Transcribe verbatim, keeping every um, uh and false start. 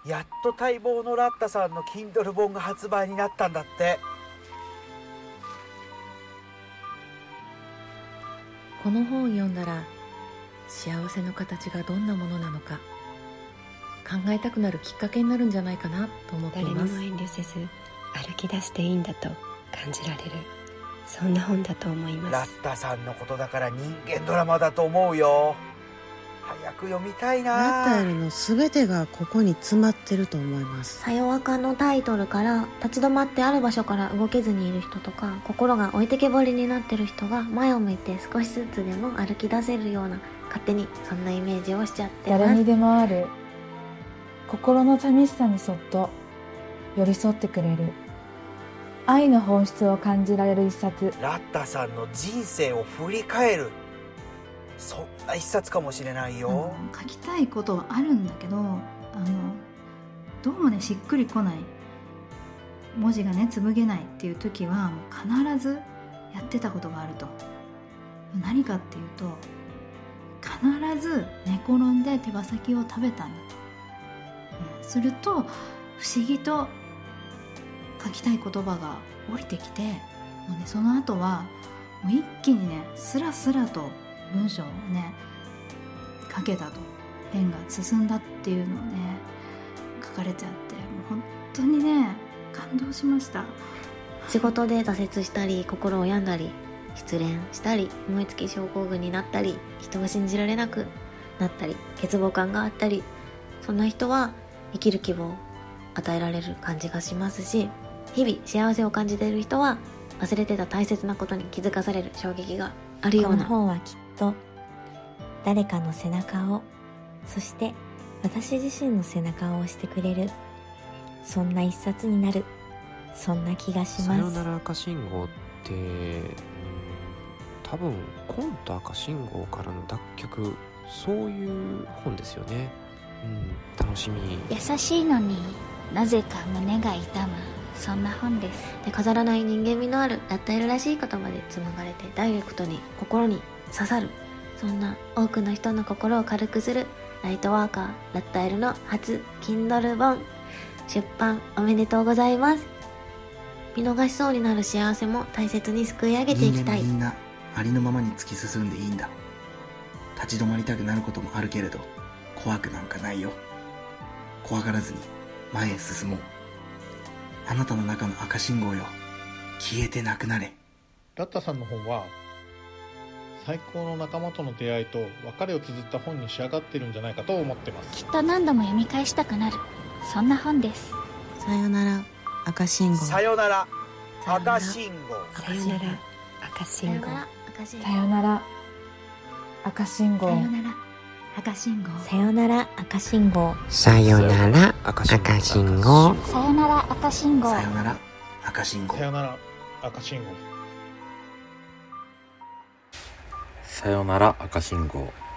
やっと待望のラッタさんの Kindle 本が発売になったんだって。 この本を読んだら幸せの形がどんなものなのか考えたくなるきっかけになるんじゃないかなと思っています。 誰にも遠慮せず歩き出していいんだと感じられる、そんな本だと思います。 ラッタさんのことだから人間ドラマだと思うよ。早く読みたいな。 ラッタエルの全てがここに詰まってると思います。 さよわかのタイトルから立ち止まってある場所から動けずにいる人とか、心が置いてけぼりになってる人が前を向いて少しずつでも歩き出せるような、勝手にそんなイメージをしちゃってます。 誰にでもある心の寂しさにそっと寄り添ってくれる愛の本質を感じられる一冊。 ラッタさんの人生を振り返る、そんな一冊かもしれないよ。 書きたいことはあるんだけど、あのどうもねしっくりこない、文字がね紡げないっていう時はもう必ずやってたことがあると。何かっていうと、必ず寝転んで手羽先を食べたんだと、うん、すると不思議と書きたい言葉が降りてきて、もうねその後はもう一気にねスラスラと文章をね書けたと、ペンが進んだっていうのをね書かれちゃって、もう本当にね感動しました。 仕事で挫折したり、心を病んだり、失恋したり、燃え尽き症候群になったり、人を信じられなくなったり、欠乏感があったり、そんな人は生きる希望を与えられる感じがしますし、日々幸せを感じている人は忘れてた大切なことに気づかされる衝撃があるような。 この本はきっと誰かの背中を、そして私自身の背中を押してくれる、そんな一冊になる、そんな気がします。 さよなら赤信号って、うん、多分コント赤信号からの脱却、そういう本ですよね。うん、楽しみ。 優しいのになぜか胸が痛む、そんな本です。 で、飾らない人間味のあるラッタエルらしい言葉で紡がれて、ダイレクトに心に刺さる、そんな多くの人の心を軽くするライトワーカーラッタエルの初 Kindle 本出版おめでとうございます。見逃しそうになる幸せも大切にすくい上げていきたい。 人間みんなありのままに突き進んでいいんだ。立ち止まりたくなることもあるけれど、怖くなんかないよ。怖がらずに前へ進もう。あなたの中の赤信号よ、消えてなくなれ。 ラッタさんの本は最高の仲間との出会いと別れを綴った本に仕上がっているんじゃないかと思ってます。 きっと何度も読み返したくなる、そんな本です。 さよなら赤信号。 さよなら赤信号。 さよなら赤信号。 さよなら赤信号。 さよなら赤信号。 さよなら赤信号。 さよなら赤信号。 さよなら赤信号。 さよなら赤信号。 さよなら赤信号。 さよなら赤信号。